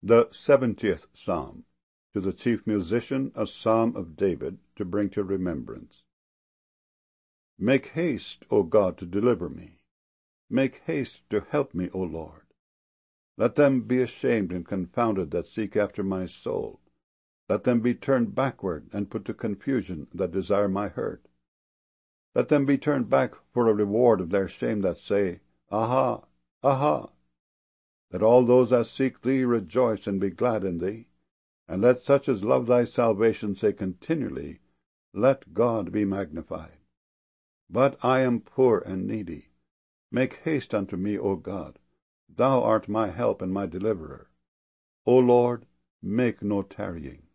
The 70th Psalm. To the chief musician, a psalm of David, to bring to remembrance. Make haste, O God, to deliver me. Make haste to help me, O Lord. Let them be ashamed and confounded that seek after my soul. Let them be turned backward and put to confusion that desire my hurt. Let them be turned back for a reward of their shame that say, Aha, aha. Let all those that seek thee rejoice and be glad in thee. And let such as love thy salvation say continually, Let God be magnified. But I am poor and needy. Make haste unto me, O God. Thou art my help and my deliverer. O Lord, make no tarrying.